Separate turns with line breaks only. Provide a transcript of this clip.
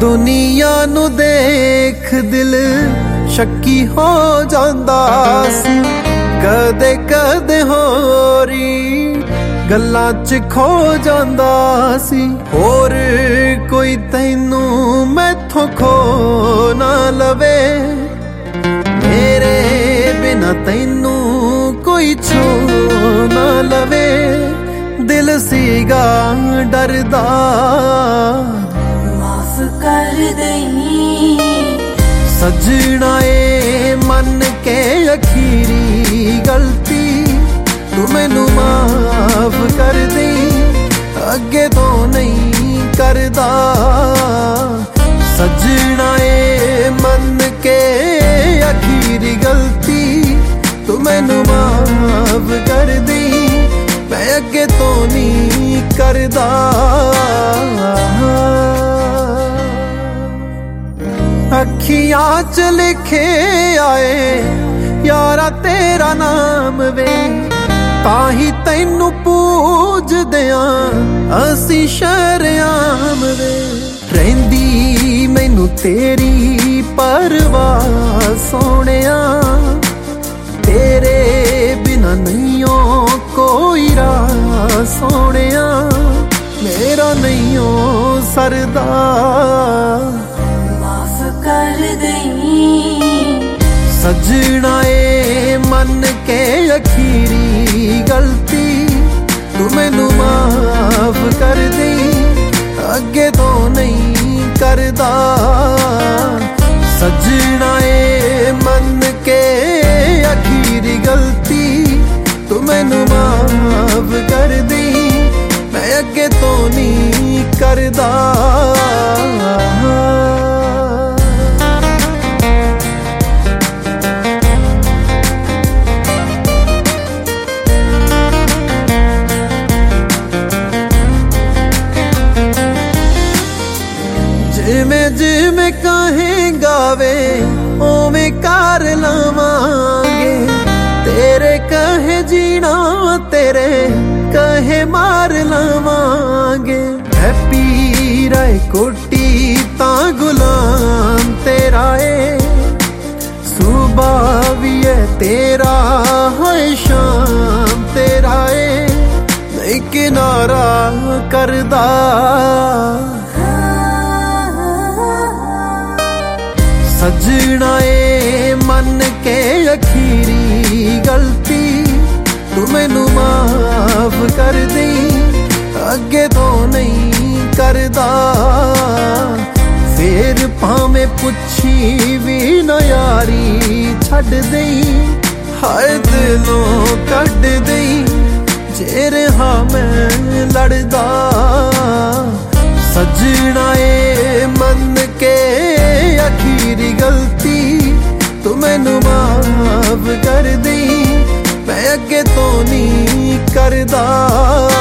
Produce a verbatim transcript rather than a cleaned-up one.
दुनिया नू देख दिल शक्की हो जांदा सी, कदे कदे होरी गल्लां च खो जांदा सी। होर कोई तैनू मैथों खो ना लवे, मेरे बिना तैनू कोई छो ना लवे। दिल सीगा डरदा
माफ कर दई
सजना ए मन के अखीरी गलती, तू मैनू माफ कर दे अगे तो नहीं करदा। सजना ए मन के अखीरी गलती, तू मैनू माफ कर दे मैं अगे तो नहीं करदा। अखियां च लिखे आए यारा तेरा नाम वे, ताही तैनू पूज दियां असी शर्याम वे। रहिंदी मैनू तेरी परवाह सोहणिया, तेरे बिना नहीं ओ कोई राह सोहणिया, मेरा नहीं ओ सरदा।
माफ कर दई
सजना ए मन के अखीरी गलती, तू मैनू माफ कर दे अगे तो नहीं करदा। सजना ए मन के अखीरी गलती, तू मैनू माफ कर दे मैं अगे तो नहीं करदा। जिमें जिमें कहेंगा वे ओवें कर लवांगे, तेरे कहे जीना तेरे कहे मार लवांगे। हैप्पी राय कोटी ता गुलाम तेरा ए, सुबह भी है तेरा है शाम तेरा ए, नहीं किनारा करदा। सजना ए मन के अखीरी गलती, तू मैनू माफ कर दे अगे तो नहीं करदा। फिर भावें पुछी भी ना यारी छड्ड दई, हर दिलों कढ दई जे रहा मैं लड़दा। सजना ए मन के अखीरी गलती, तू मैनू माफ कर दे मैं अगे तो नहीं करदा।